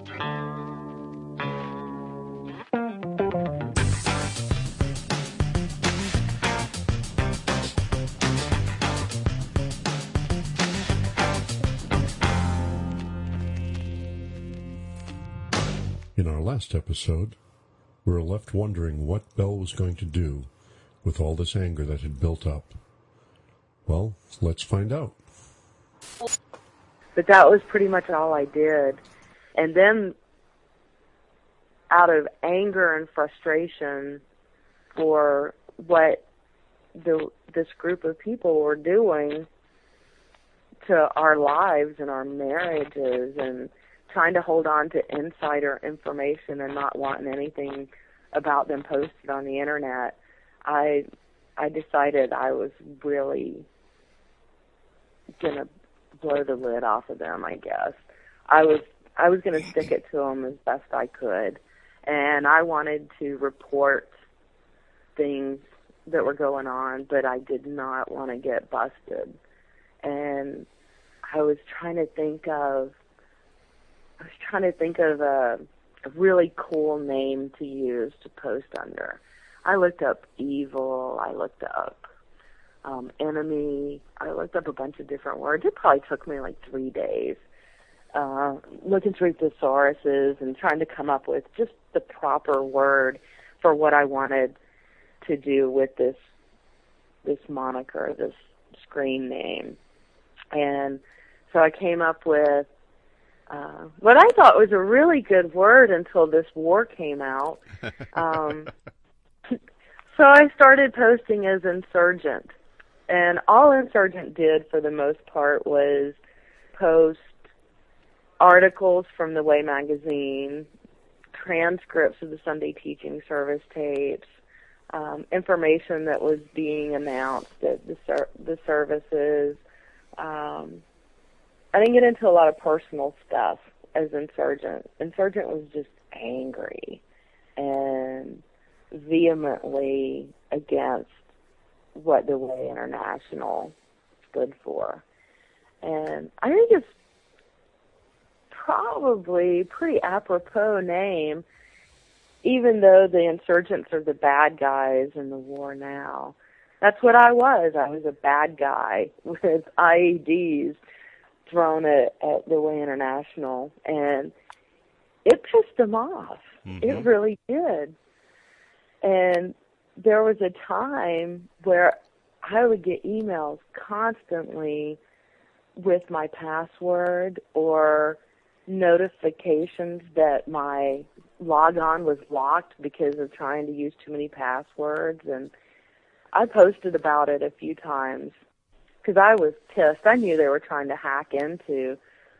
In our last episode, we were left wondering what Belle was going to do with all this anger that had built up. Well, let's find out. But that was pretty much all I did. And then, out of anger and frustration for what this group of people were doing to our lives and our marriages, and trying to hold on to insider information and not wanting anything about them posted on the internet, I decided I was really going to blow the lid off of them, I guess. I was going to stick it to them as best I could, and I wanted to report things that were going on, but I did not want to get busted. And I was trying to think of a really cool name to use to post under. I looked up evil, I looked up enemy, I looked up a bunch of different words. It probably took me like 3 days looking through thesauruses and trying to come up with just the proper word for what I wanted to do with this moniker, this screen name. And so I came up with what I thought was a really good word until this war came out. So I started posting as Insurgent. And all Insurgent did for the most part was post articles from the Way magazine, transcripts of the Sunday Teaching Service tapes, information that was being announced at the services. I didn't get into a lot of personal stuff as Insurgent. Insurgent was just angry and vehemently against what the Way International stood for. And I think it's probably a pretty apropos name, even though the insurgents are the bad guys in the war now. That's what I was. I was a bad guy with IEDs thrown at the Way International, and it pissed them off. Mm-hmm. It really did. And there was a time where I would get emails constantly with my password or notifications that my logon was locked because of trying to use too many passwords. And I posted about it a few times because I was pissed. I knew they were trying to hack into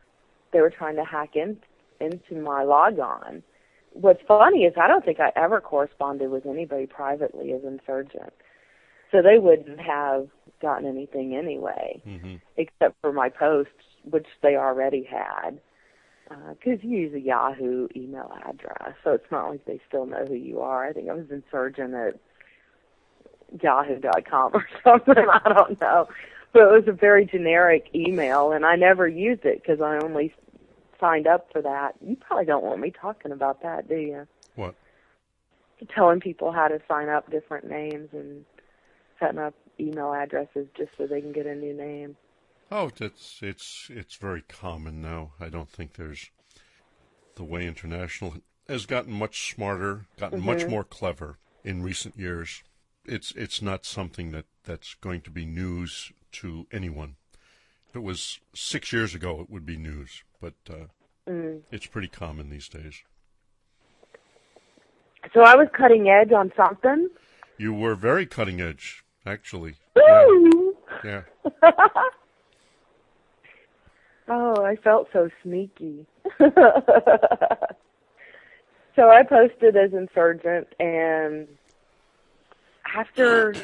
my logon. What's funny is I don't think I ever corresponded with anybody privately as Insurgent. So they wouldn't have gotten anything anyway, mm-hmm. except for my posts, which they already had. Because you use a Yahoo email address, so it's not like they still know who you are. I think I was Insurgent at yahoo.com or something. I don't know. But it was a very generic email, and I never used it because I only signed up for that. You probably don't want me talking about that, do you? What? Telling people how to sign up different names and setting up email addresses just so they can get a new name. Oh, it's very common now. I don't think there's... The Way International has gotten much smarter, gotten mm-hmm. much more clever in recent years. It's not something that's going to be news to anyone. If it was 6 years ago, it would be news, but it's pretty common these days. So I was cutting edge on something? You were very cutting edge, actually. Woo! Yeah. Oh, I felt so sneaky. So I posted as Insurgent, and after,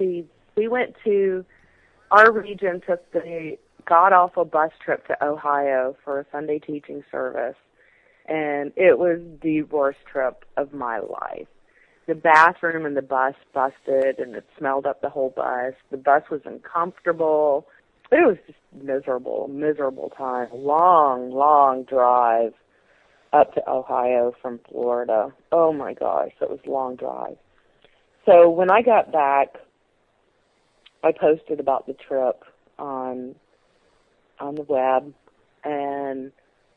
our region took the god-awful bus trip to Ohio for a Sunday teaching service, and it was the worst trip of my life. The bathroom in the bus busted, and it smelled up the whole bus. The bus was uncomfortable. It was just miserable time. Long drive. up to Ohio from Florida. Oh my gosh, that was a long drive. So when I got back, I posted about the trip on the web, and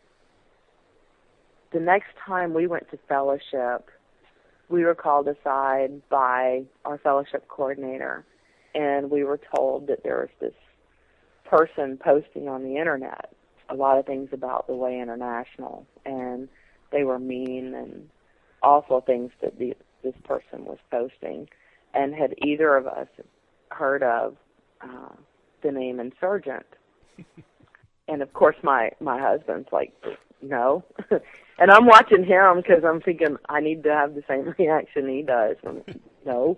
the next time we went to fellowship, we were called aside by our fellowship coordinator, and we were told that there was this person posting on the internet a lot of things about the Way International, and they were mean and awful things that this person was posting. And had either of us heard of the name Insurgent? And of course my husband's like, no. And I'm watching him because I'm thinking I need to have the same reaction he does. No.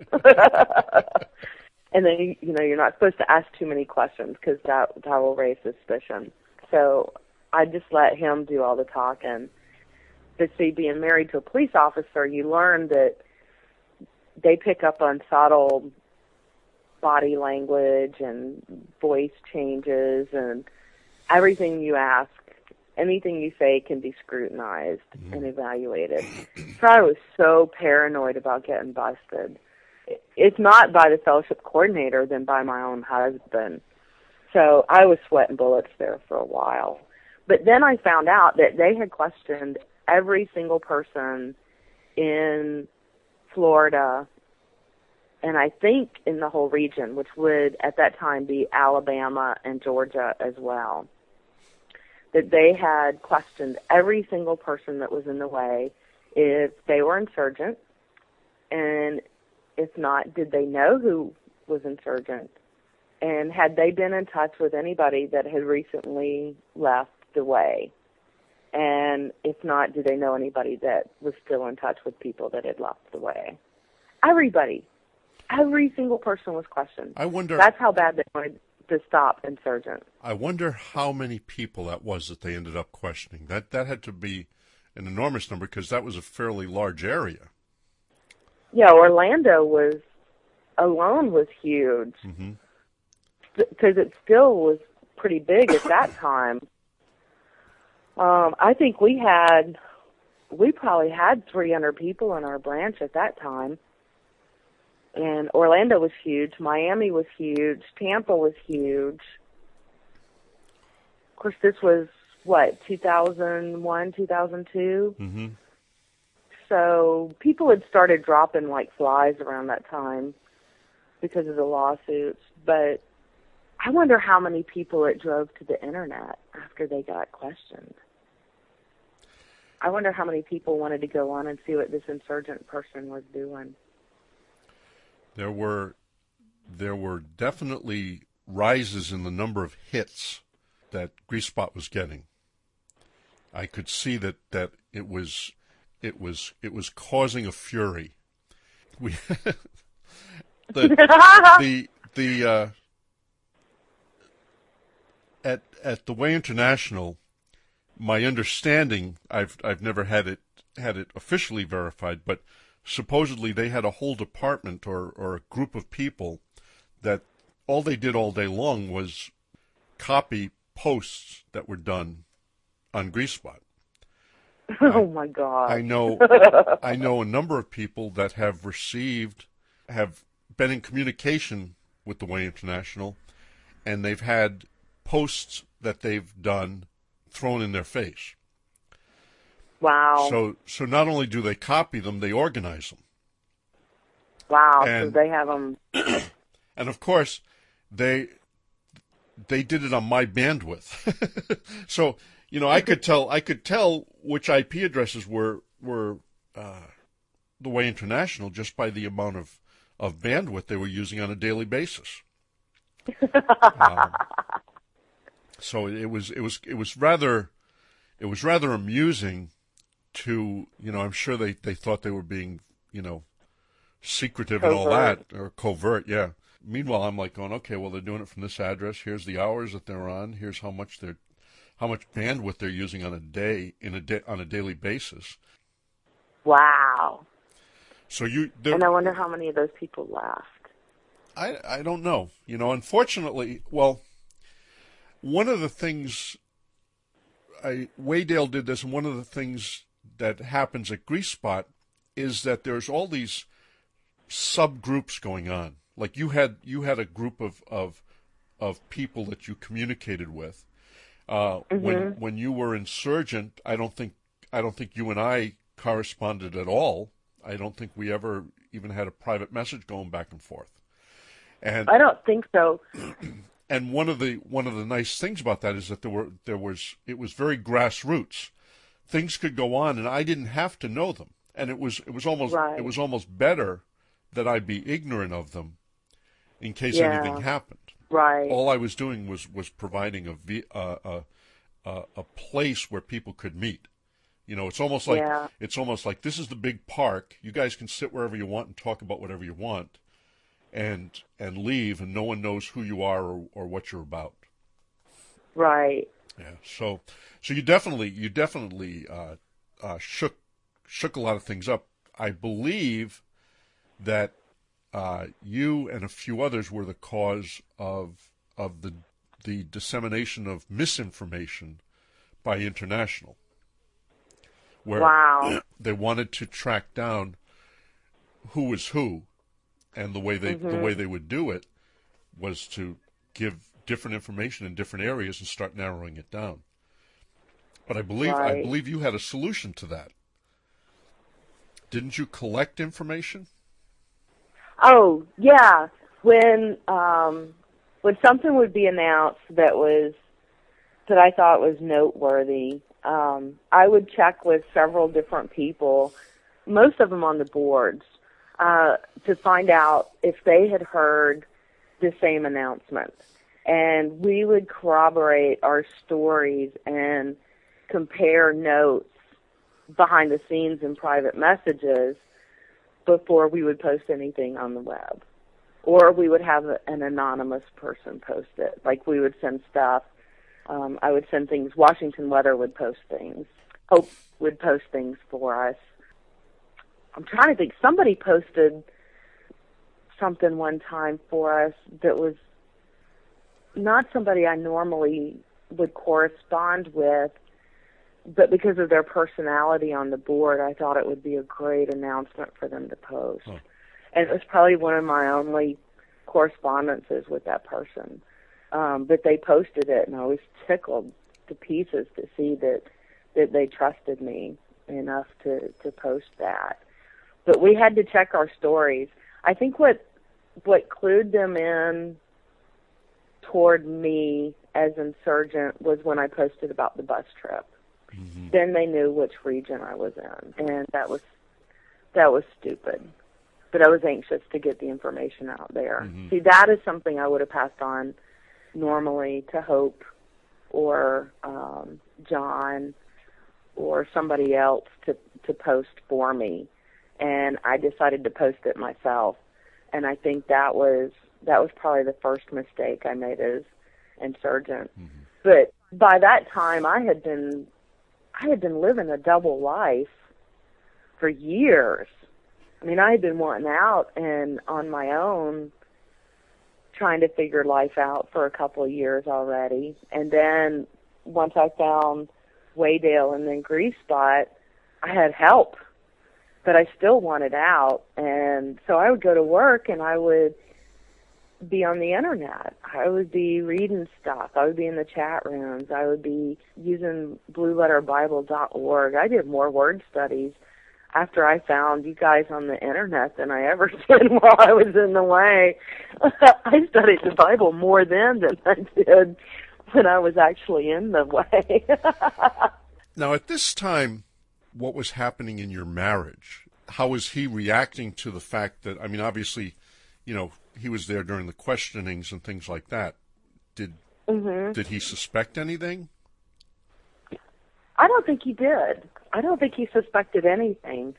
And then, you're not supposed to ask too many questions because that will raise suspicion. So I just let him do all the talking. But see, being married to a police officer, you learn that they pick up on subtle body language and voice changes, and everything you ask, anything you say can be scrutinized and evaluated. So I was so paranoid about getting busted. If not by the fellowship coordinator, then by my own husband. So I was sweating bullets there for a while. But then I found out that they had questioned every single person in Florida, and I think in the whole region, which would at that time be Alabama and Georgia as well, that they had questioned every single person that was in the Way if they were insurgent, and if not, did they know who was insurgent, and had they been in touch with anybody that had recently left the Way, and if not, did they know anybody that was still in touch with people that had left the Way? Everybody. Every single person was questioned. I wonder. That's how bad they wanted to stop Insurgent. I wonder how many people that was that they ended up questioning. That had to be an enormous number because that was a fairly large area. Yeah, Orlando alone was huge because it still was pretty big at that time. I think we probably had 300 people in our branch at that time. And Orlando was huge. Miami was huge. Tampa was huge. Of course, this was, 2001, 2002? Mm-hmm. So people had started dropping like flies around that time because of the lawsuits. But I wonder how many people it drove to the Internet after they got questioned. I wonder how many people wanted to go on and see what this insurgent person was doing. There were definitely rises in the number of hits that Grease Spot was getting. I could see that it was causing a fury. We at the Way International, my understanding, I've never had it officially verified, but supposedly they had a whole department or a group of people that all they did all day long was copy posts that were done on Grease Spot. Oh my God! I know a number of people that have been in communication with the Way International, and they've had posts that they've done thrown in their face. Wow. So not only do they copy them, they organize them. Wow. And, so they have them. And of course, they did it on my bandwidth. So, I could tell which IP addresses were the Way International just by the amount of bandwidth they were using on a daily basis. So it was rather amusing to, I'm sure they thought they were being, secretive covert. And all that, or covert, yeah. Meanwhile, I'm like going, okay, well, they're doing it from this address. Here's the hours that they're on. Here's how much bandwidth they're using on a daily basis. Wow. So and I wonder how many of those people left. I don't know. Unfortunately, well, one of the things Waydale did this, and one of the things that happens at Grease Spot is that there's all these subgroups going on. Like you had a group of people that you communicated with. When you were Insurgent, I don't think you and I corresponded at all. I don't think we ever even had a private message going back and forth. And I don't think so. And one of the nice things about that is that it was very grassroots. Things could go on, and I didn't have to know them. And it was almost better that I be ignorant of them in case anything happened. Right. All I was doing was providing a place where people could meet. You know, it's almost like this is the big park. You guys can sit wherever you want and talk about whatever you want, and leave, and no one knows who you are or what you're about. Right. Yeah. So you definitely shook a lot of things up. I believe that you and a few others were the cause of the dissemination of misinformation by International, where they wanted to track down who was who, and the way they would do it was to give different information in different areas and start narrowing it down. But I believe you had a solution to that. Didn't you collect information? Oh, yeah. When something would be announced that I thought was noteworthy, I would check with several different people, most of them on the boards, to find out if they had heard the same announcement. And we would corroborate our stories and compare notes behind the scenes and private messages before we would post anything on the web. Or we would have an anonymous person post it. Like we would send stuff. I would send things. Washington Weather would post things. Hope would post things for us. I'm trying to think. Somebody posted something one time for us that was not somebody I normally would correspond with, but because of their personality on the board, I thought it would be a great announcement for them to post. Huh. And it was probably one of my only correspondences with that person. But they posted it, and I was tickled to pieces to see that they trusted me enough to post that. But we had to check our stories. I think what clued them in toward me as Insurgent was when I posted about the bus trip. Mm-hmm. Then they knew which region I was in, and that was stupid. But I was anxious to get the information out there. Mm-hmm. See, that is something I would have passed on normally to Hope or John or somebody else to post for me, and I decided to post it myself. And I think that was probably the first mistake I made as Insurgent. Mm-hmm. But by that time, I had been living a double life for years. I mean, I had been wanting out and on my own trying to figure life out for a couple of years already. And then once I found Waydale and then Grease Spot, I had help, but I still wanted out. And so I would go to work and I would be on the internet. I would be reading stuff. I would be in the chat rooms. I would be using blueletterbible.org. I did more word studies after I found you guys on the internet than I ever did while I was in the way. I studied the Bible more then than I did when I was actually in the way. Now, at this time, what was happening in your marriage? How was he reacting to the fact that, I mean, obviously, you know, he was there during the questionings and things like that. Did he suspect anything? I don't think he did. I don't think he suspected anything.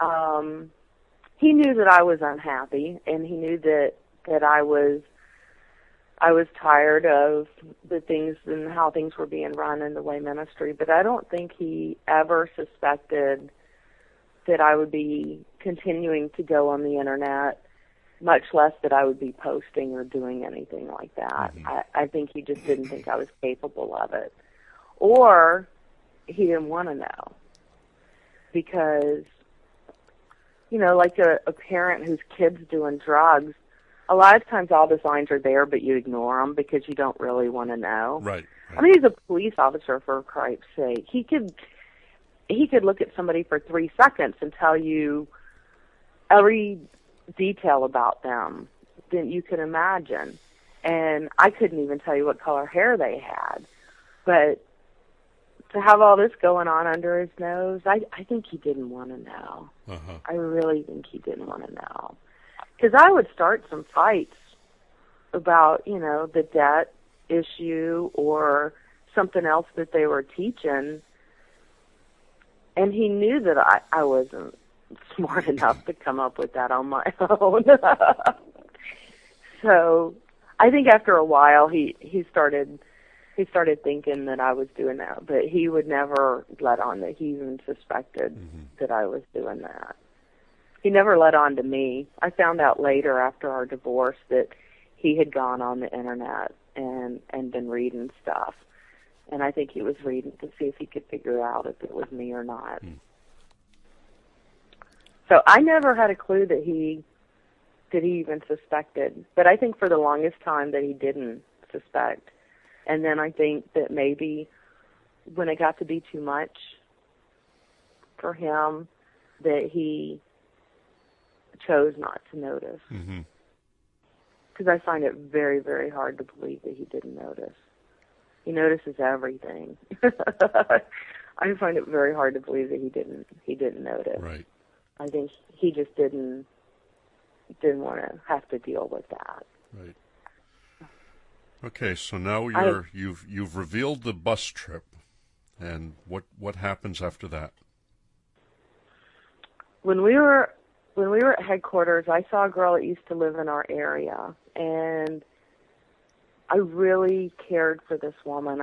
He knew that I was unhappy, and he knew that I was tired of the things and how things were being run in the Way ministry. But I don't think he ever suspected that I would be continuing to go on the internet, much less that I would be posting or doing anything like that. Mm-hmm. I think he just didn't think I was capable of it. Or he didn't want to know. because, like a parent whose kid's doing drugs, a lot of times all the signs are there, but you ignore them because you don't really want to know. Right. I mean, he's a police officer, for Christ's sake. He could look at somebody for 3 seconds and tell you every detail about them that you can imagine. And I couldn't even tell you what color hair they had. But to have all this going on under his nose, I think he didn't want to know. Uh-huh. I really think he didn't want to know. Because I would start some fights about, the debt issue or something else that they were teaching. And he knew that I wasn't smart enough to come up with that on my own. So I think after a while he started thinking that I was doing that, but he would never let on that he even suspected that I was doing that. He never let on to me. I found out later after our divorce that he had gone on the internet and been reading stuff. And I think he was reading to see if he could figure out if it was me or not. So I never had a clue that he even suspected. But I think for the longest time that he didn't suspect. And then I think that maybe when it got to be too much for him, that he chose not to notice. Because I find it very, very hard to believe that he didn't notice. He notices everything. I find it very hard to believe that he didn't notice. Right. I think he just didn't want to have to deal with that. Right. Okay, so now you've revealed the bus trip, and what happens after that? When we were at headquarters, I saw a girl that used to live in our area, and I really cared for this woman.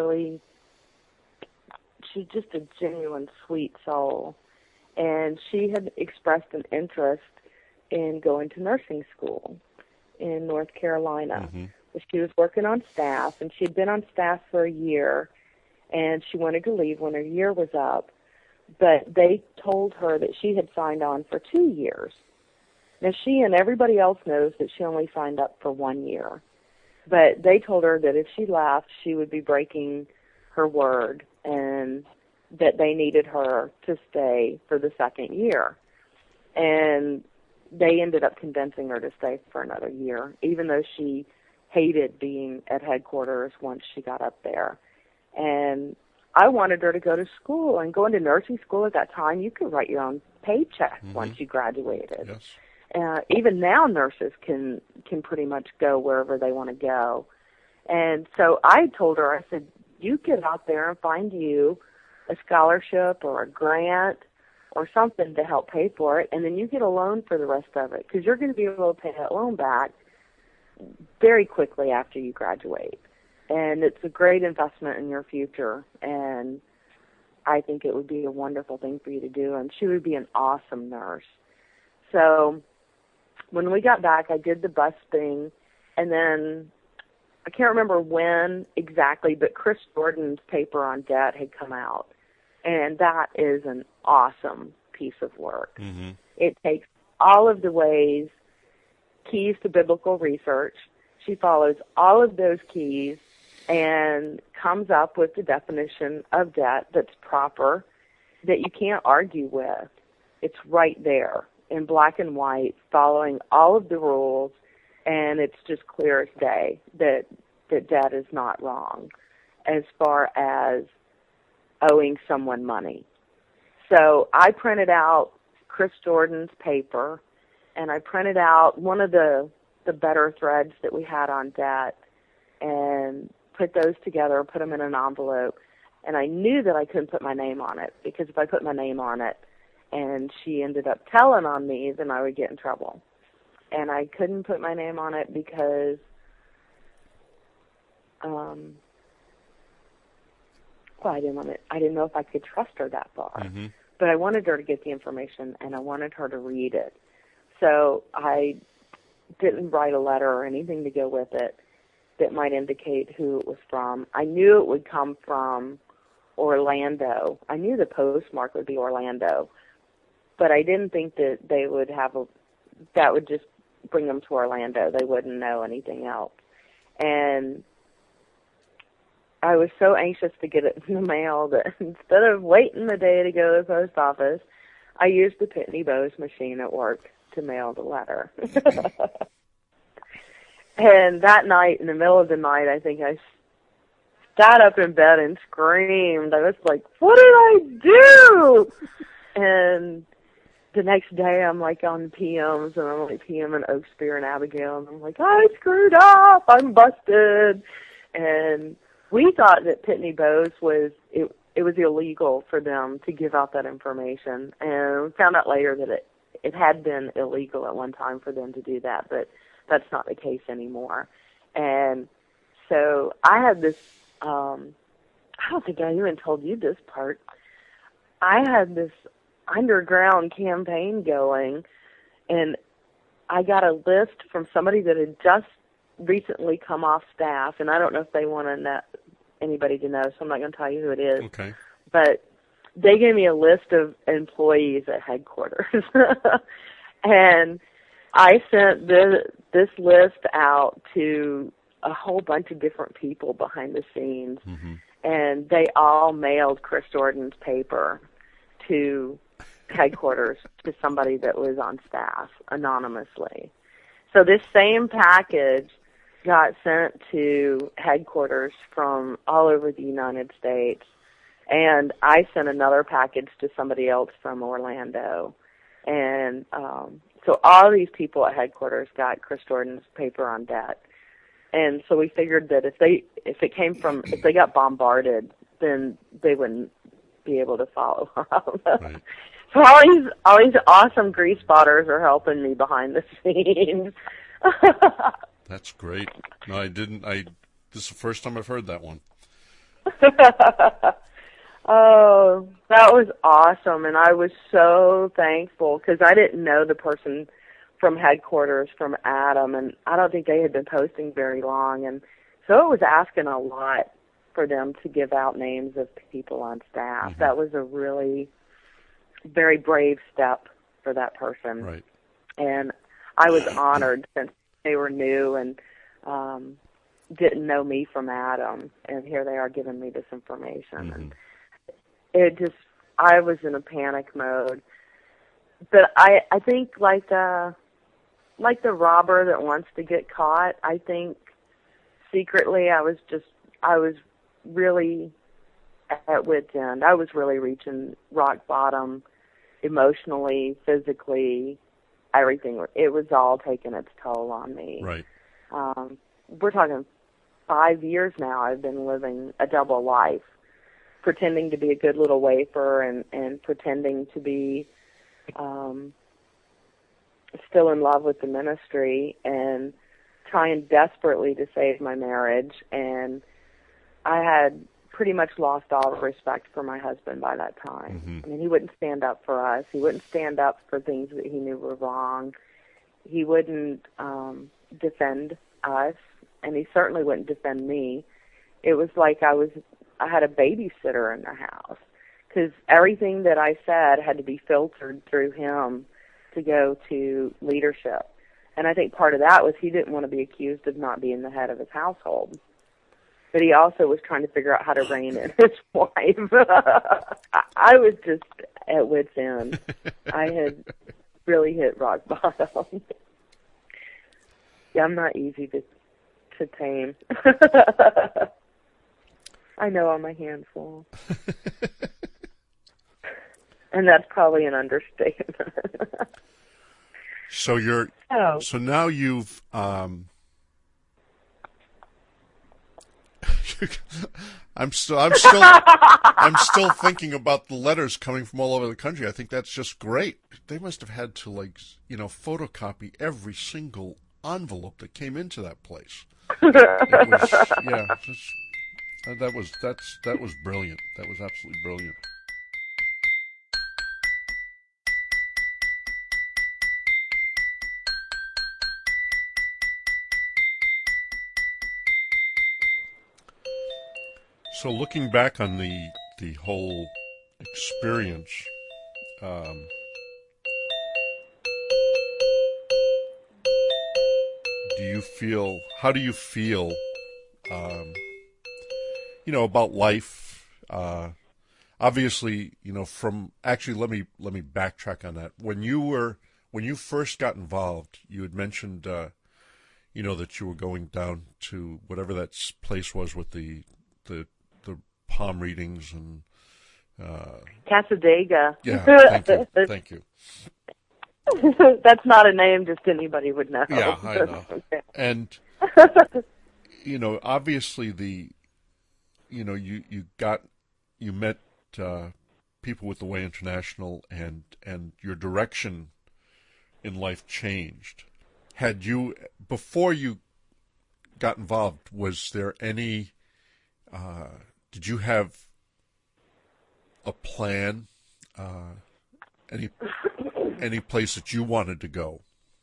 She's just a genuine sweet soul, and she had expressed an interest in going to nursing school in North Carolina. She was working on staff, and she'd been on staff for a year, and she wanted to leave when her year was up, but they told her that she had signed on for 2 years. Now, she and everybody else knows that she only signed up for 1 year, but they told her that if she left, she would be breaking her word, and that they needed her to stay for the second year. And they ended up convincing her to stay for another year, even though she hated being at headquarters once she got up there. And I wanted her to go to school, and going to nursing school at that time, you could write your own paycheck once you graduated. Yes. Even now, nurses can pretty much go wherever they want to go. And so I told her, I said, you get out there and find you a scholarship or a grant or something to help pay for it, and then you get a loan for the rest of it, because you're going to be able to pay that loan back very quickly after you graduate. And it's a great investment in your future, and I think it would be a wonderful thing for you to do, and she would be an awesome nurse. So when we got back, I did the bus thing, and then I can't remember when exactly, but Chris Jordan's paper on debt had come out, and that is an awesome piece of work. It takes all of the ways, keys to biblical research. She follows all of those keys and comes up with the definition of debt that's proper, that you can't argue with. It's right there in black and white, following all of the rules, and it's just clear as day that debt is not wrong as far as owing someone money. So I printed out Chris Jordan's paper, and I printed out one of the better threads that we had on debt and put those together, put them in an envelope. And I knew that I couldn't put my name on it, because if I put my name on it and she ended up telling on me, then I would get in trouble. And I couldn't put my name on it because I didn't know if I could trust her that far. But I wanted her to get the information, and I wanted her to read it. So I didn't write a letter or anything to go with it that might indicate who it was from. I knew it would come from Orlando. I knew the postmark would be Orlando, but I didn't think that they would that would just bring them to Orlando. They wouldn't know anything else. And I was so anxious to get it in the mail that instead of waiting the day to go to the post office, I used the Pitney Bowes machine at work to mail the letter. And that night, in the middle of the night, I think I sat up in bed and screamed. I was like, what did I do? And the next day, I'm like on PMs, and I'm like PM in Oak Spear and Abigail, and I'm like, I screwed up. I'm busted. And we thought that Pitney Bowes it was illegal for them to give out that information, and we found out later that it had been illegal at one time for them to do that, but that's not the case anymore. And so I had this, I don't think I even told you this part. I had this underground campaign going, and I got a list from somebody that had just recently come off staff, and I don't know if they want anybody to know, so I'm not going to tell you who it is. Okay. But they gave me a list of employees at headquarters, and I sent this list out to a whole bunch of different people behind the scenes, and they all mailed Chris Jordan's paper to headquarters to somebody that was on staff anonymously. So this same package got sent to headquarters from all over the United States, and I sent another package to somebody else from Orlando. And so all these people at headquarters got Chris Jordan's paper on debt. And so we figured that if they got bombarded, then they wouldn't be able to follow up. Right. So all these awesome grease spotters are helping me behind the scenes. That's great. No, this is the first time I've heard that one. Oh, that was awesome, and I was so thankful because I didn't know the person from headquarters, from Adam, and I don't think they had been posting very long, and so it was asking a lot for them to give out names of people on staff. That was a really very brave step for that person. Right. And I was honored since they were new and didn't know me from Adam, and here they are giving me this information. And I was in a panic mode. But I think like the robber that wants to get caught, I think secretly I was really at wit's end. I was really reaching rock bottom emotionally, physically, everything. It was all taking its toll on me. Right. We're talking 5 years now I've been living a double life, pretending to be a good little wafer and pretending to be still in love with the ministry and trying desperately to save my marriage. And I had pretty much lost all respect for my husband by that time. I mean, he wouldn't stand up for us. He wouldn't stand up for things that he knew were wrong. He wouldn't defend us, and he certainly wouldn't defend me. It was like I had a babysitter in the house because everything that I said had to be filtered through him to go to leadership. And I think part of that was he didn't want to be accused of not being the head of his household. But he also was trying to figure out how to rein in his wife. I was just at wit's end. I had really hit rock bottom. Yeah, I'm not easy to tame. I know I'm a handful. And that's probably an understatement. So so now you've I'm still thinking about the letters coming from all over the country. I think that's just great. They must have had to photocopy every single envelope that came into that place. That was brilliant. That was absolutely brilliant. So looking back on the the whole experience, um, how do you feel, um, about life? Obviously, let me backtrack on that. When you first got involved, you had mentioned, that you were going down to whatever that place was with the palm readings and, Casadega. yeah, thank you. That's not a name just anybody would know. Yeah, I know. Okay. And, obviously you met people with the Way International, and your direction in life changed. Before you got involved, was there did you have a plan, any place that you wanted to go?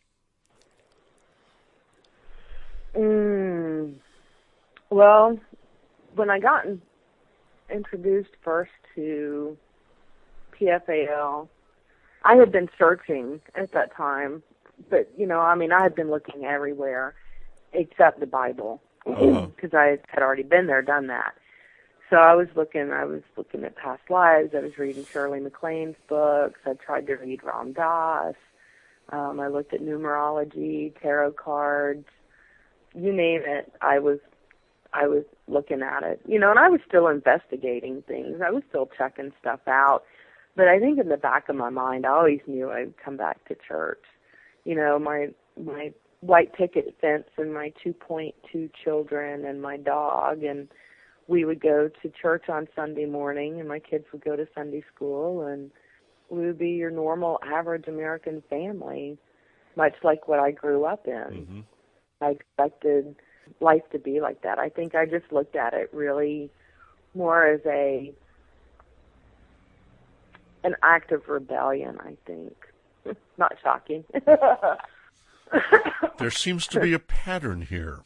Well, when I got introduced first to PFAL, I had been searching at that time, but I had been looking everywhere except the Bible, because I had already been there, done that. So I was looking at past lives. I was reading Shirley MacLaine's books. I tried to read Ram Dass. I looked at numerology, tarot cards, you name it. I was looking at it, and I was still investigating things. I was still checking stuff out. But I think in the back of my mind, I always knew I'd come back to church. My white picket fence and my 2.2 children and my dog, and we would go to church on Sunday morning, and my kids would go to Sunday school, and we would be your normal, average American family, much like what I grew up in. Mm-hmm. I expected life to be like that. I think I just looked at it really more as an act of rebellion, I think. Not shocking. There seems to be a pattern here.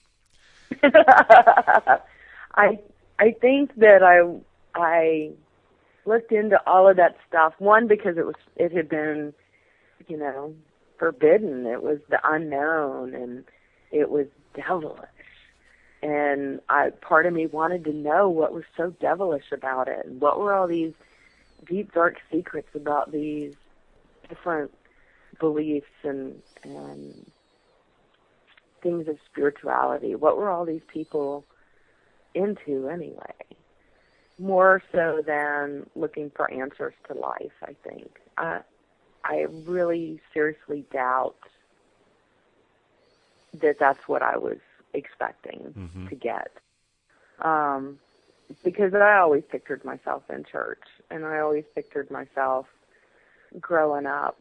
I think that I looked into all of that stuff. One, because it had been, forbidden. It was the unknown, and it was devilish. And part of me wanted to know what was so devilish about it, and what were all these deep, dark secrets about these different beliefs and things of spirituality. What were all these people into anyway? More so than looking for answers to life, I think. I really seriously doubt that that's what I was expecting to get. Because I always pictured myself in church, and I always pictured myself growing up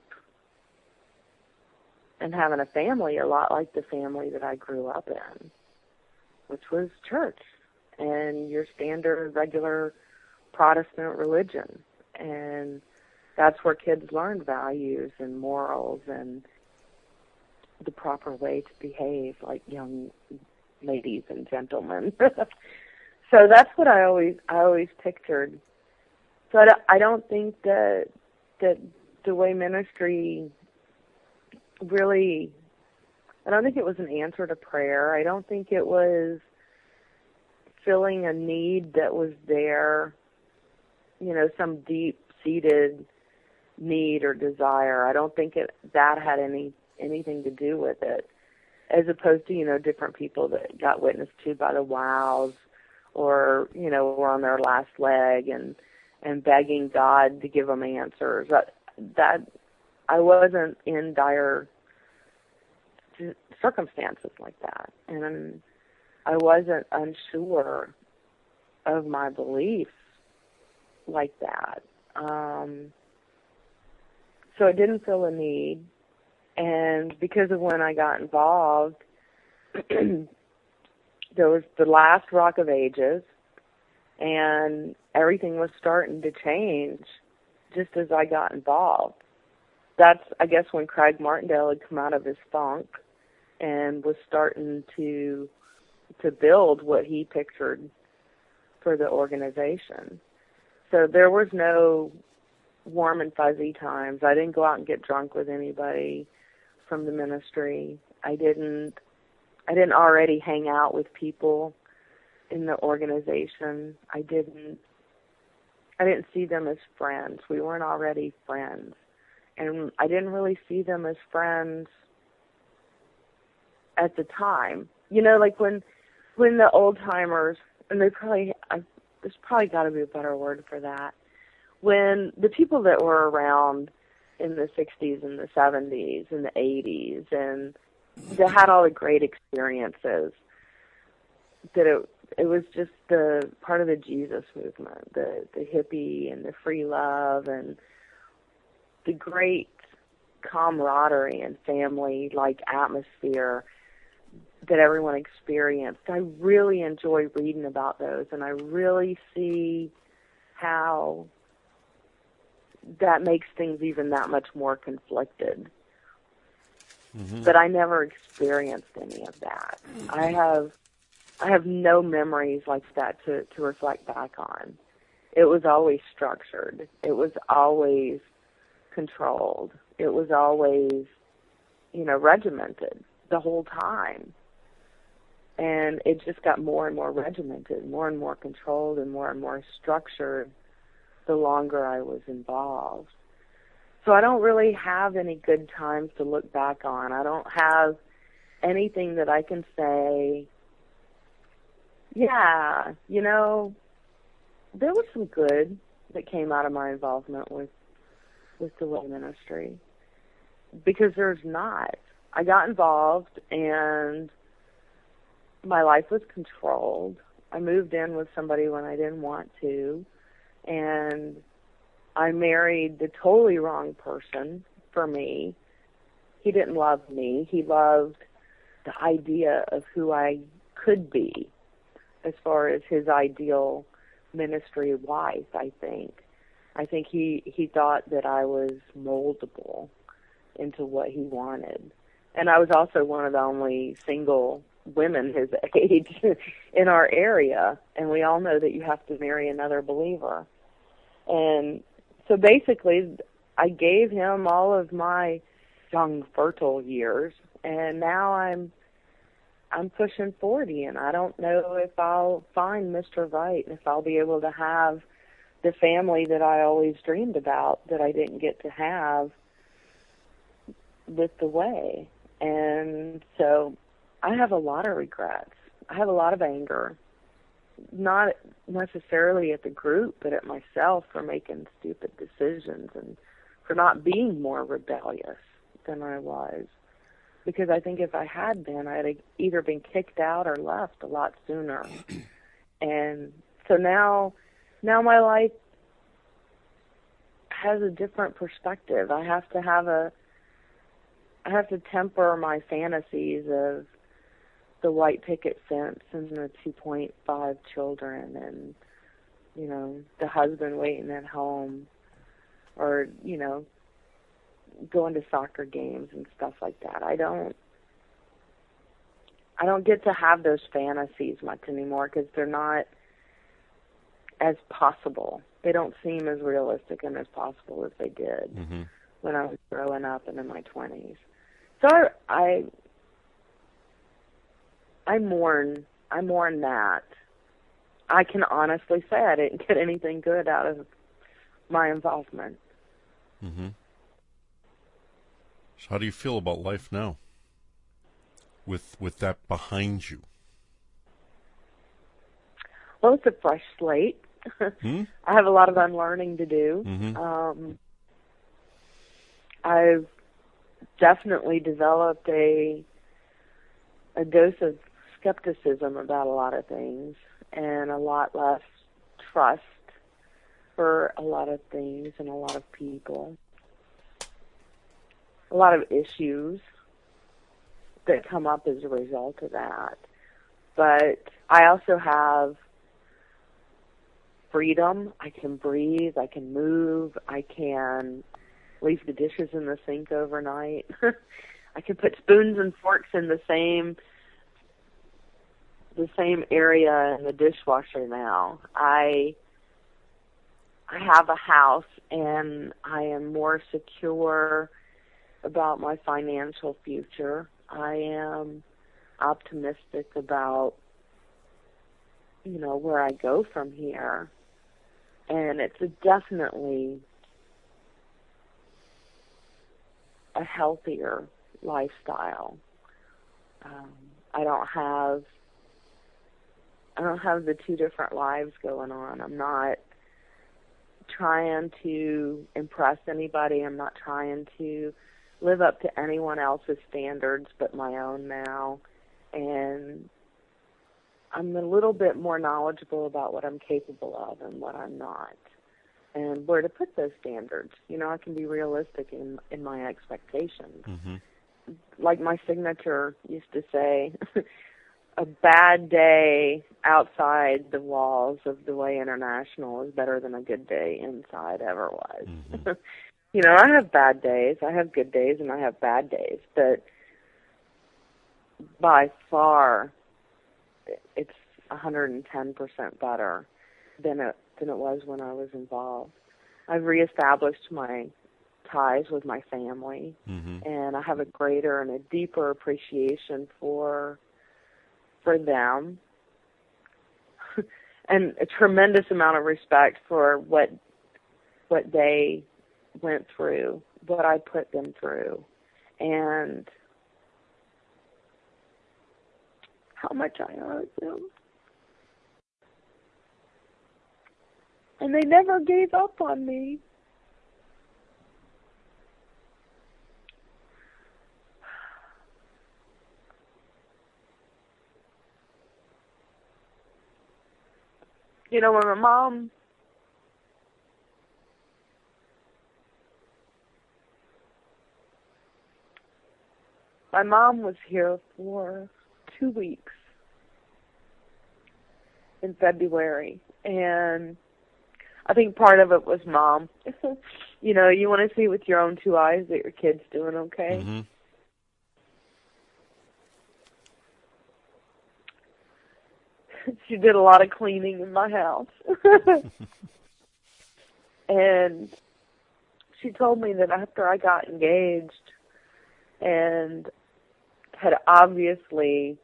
and having a family a lot like the family that I grew up in, which was church and your standard, regular Protestant religion. And that's where kids learned values and morals and the proper way to behave like young ladies and gentlemen. So that's what I always pictured. So I don't think that the way ministry really, I don't think it was an answer to prayer. I don't think it was filling a need that was there, some deep-seated need or desire. I don't think that had anything to do with it, as opposed to, different people that got witnessed to by the wows, or, were on their last leg and begging God to give them answers. That I wasn't in dire circumstances like that, and I wasn't unsure of my beliefs like that. So I didn't feel a need, and because of when I got involved, there was the last Rock of Ages, and everything was starting to change just as I got involved. That's, I guess, when Craig Martindale had come out of his funk and was starting to build what he pictured for the organization. So there was no warm and fuzzy times. I didn't go out and get drunk with anybody from the ministry. I didn't already hang out with people in the organization. I didn't see them as friends. We weren't already friends. And I didn't really see them as friends at the time. You know, like when the old timers, and there's probably got to be a better word for that. When the people that were around in the 60s and the 70s and the 80s and that had all the great experiences, that it was just the part of the Jesus movement, the hippie and the free love and the great camaraderie and family-like atmosphere that everyone experienced. I really enjoy reading about those, and I really see how that makes things even that much more conflicted. Mm-hmm. But I never experienced any of that. I have no memories like that to reflect back on. It was always structured. It was always controlled. It was always, regimented the whole time. And it just got more and more regimented, more and more controlled, and more structured the longer I was involved. So I don't really have any good times to look back on. I don't have anything that I can say, yeah, there was some good that came out of my involvement with the lay ministry. Because there's not. I got involved and my life was controlled. I moved in with somebody when I didn't want to, and I married the totally wrong person for me. He didn't love me. He loved the idea of who I could be as far as his ideal ministry wife, I think. I think he thought that I was moldable into what he wanted. And I was also one of the only single women his age in our area, and we all know that you have to marry another believer. And so basically, I gave him all of my young, fertile years, and now I'm pushing 40, and I don't know if I'll find Mr. Right, and if I'll be able to have the family that I always dreamed about that I didn't get to have with the way. And so I have a lot of regrets. I have a lot of anger, not necessarily at the group, but at myself for making stupid decisions and for not being more rebellious than I was. Because I think if I had been, I'd have either been kicked out or left a lot sooner. And so now my life has a different perspective. I have to temper my fantasies of the white picket fence and the 2.5 children and, the husband waiting at home or, going to soccer games and stuff like that. I don't get to have those fantasies much anymore because they're not as possible. They don't seem as realistic and as possible as they did when I was growing up and in my 20s. So I mourn that. I can honestly say I didn't get anything good out of my involvement. Mm-hmm. So how do you feel about life now with that behind you? Well, it's a fresh slate. I have a lot of unlearning to do. Mm-hmm. I've definitely developed a dose of skepticism about a lot of things and a lot less trust for a lot of things and a lot of people. A lot of issues that come up as a result of that. But I also have freedom. I can breathe. I can move. I can leave the dishes in the sink overnight. I can put spoons and forks in the same area in the dishwasher now. I I have a house and I am more secure about my financial future. I am optimistic about, where I go from here. And it's definitely a healthier lifestyle. I don't have the two different lives going on. I'm not trying to impress anybody. I'm not trying to live up to anyone else's standards but my own now. And I'm a little bit more knowledgeable about what I'm capable of and what I'm not, and where to put those standards. I can be realistic in my expectations. Mm-hmm. Like my signature used to say, a bad day outside the walls of the Way International is better than a good day inside ever was. Mm-hmm. I have bad days, I have good days, and I have bad days, but by far it's 110% better than it was when I was involved. I've reestablished my ties with my family, mm-hmm. and I have a greater and a deeper appreciation for them, and a tremendous amount of respect for what they went through, what I put them through, and how much I owed them. And they never gave up on me. When my mom was here for 2 weeks in February, and I think part of it was Mom. You want to see with your own two eyes that your kid's doing okay. Mm-hmm. She did a lot of cleaning in my house. And she told me that after I got engaged and had obviously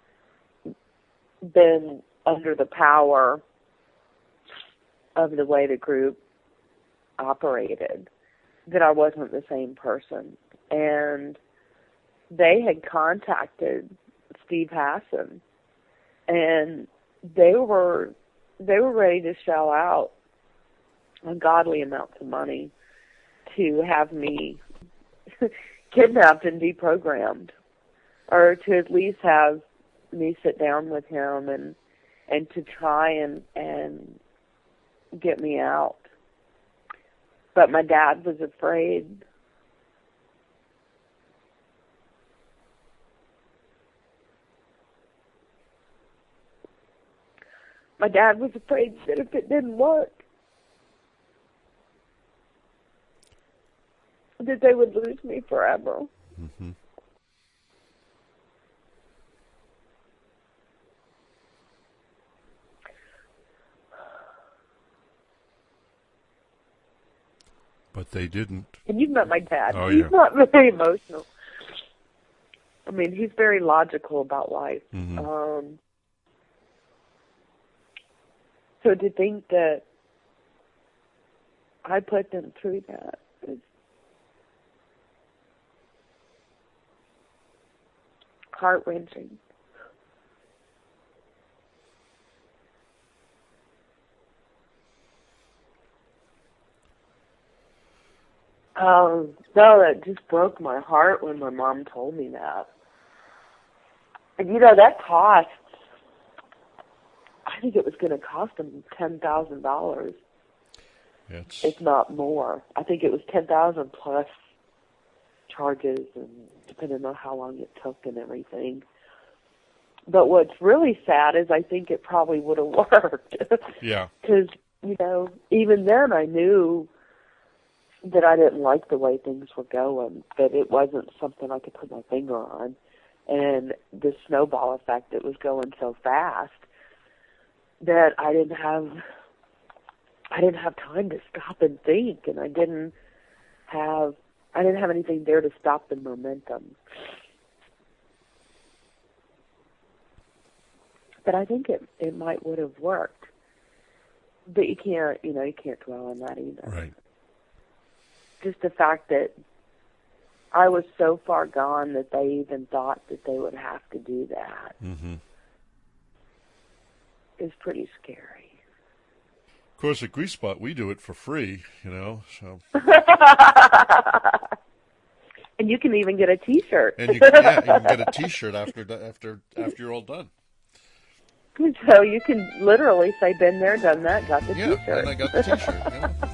been under the power of the way the group operated, that I wasn't the same person. And they had contacted Steve Hassan, and they were ready to shell out ungodly amounts of money to have me kidnapped and deprogrammed, or to at least have me sit down with him and to try and get me out. But my dad was afraid. My dad was afraid that if it didn't work, that they would lose me forever. Mm-hmm. But they didn't. And you've met my dad. Oh, He's yeah. not very emotional. I mean, he's very logical about life. Mm-hmm. So to think that I put them through that is heart-wrenching. No, that just broke my heart when my mom told me that. And that cost, I think it was going to cost them $10,000, if not more. I think it was $10,000 plus charges, and depending on how long it took and everything. But what's really sad is I think it probably would have worked. Yeah. Because, even then I knew that I didn't like the way things were going, that it wasn't something I could put my finger on. And the snowball effect, it was going so fast that I I didn't have time to stop and think, and I didn't have anything there to stop the momentum. But I think it might would have worked. But you can't dwell on that either. Right. Just the fact that I was so far gone that they even thought that they would have to do that is pretty scary. Of course, at Grease Spot, we do it for free, so. And you can even get a T-shirt. And you can get a T-shirt after you're all done. So you can literally say, "Been there, done that, got the T-shirt." Yeah, and I got the T-shirt.